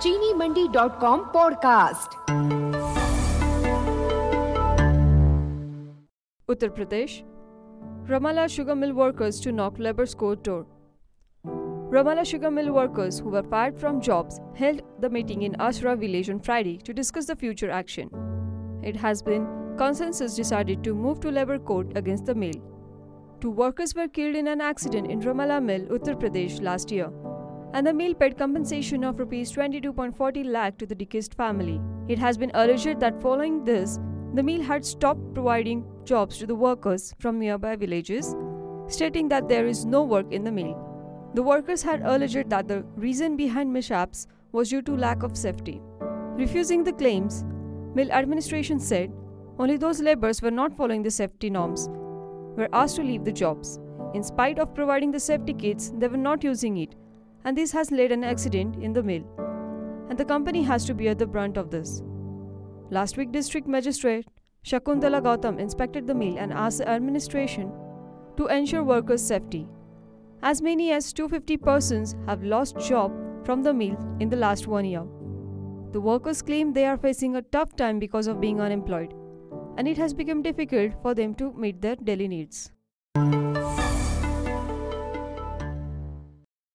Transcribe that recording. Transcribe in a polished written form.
चीनीमंडी.com podcast. Uttar Pradesh, Ramallah sugar mill workers to knock labour's court door. Ramallah sugar mill workers who were fired from jobs held the meeting in Asra village on Friday to discuss the future action. It has been consensus decided to move to labour court against the mill. 2 workers were killed in an accident in Ramallah mill, Uttar Pradesh last year, and the mill paid compensation of Rs 22.40 lakh to the deceased family. It has been alleged that following this, the mill had stopped providing jobs to the workers from nearby villages, stating that there is no work in the mill. The workers had alleged that the reason behind mishaps was due to lack of safety. Refusing the claims, mill administration said only those labourers were not following the safety norms were asked to leave the jobs. In spite of providing the safety kits, they were not using it, and this has led an accident in the mill, and the company has to bear the brunt of this. Last week, District Magistrate Shakuntala Gautam inspected the mill and asked the administration to ensure workers' safety. As many as 250 persons have lost job from the mill in the last 1 year. The workers claim they are facing a tough time because of being unemployed, and it has become difficult for them to meet their daily needs.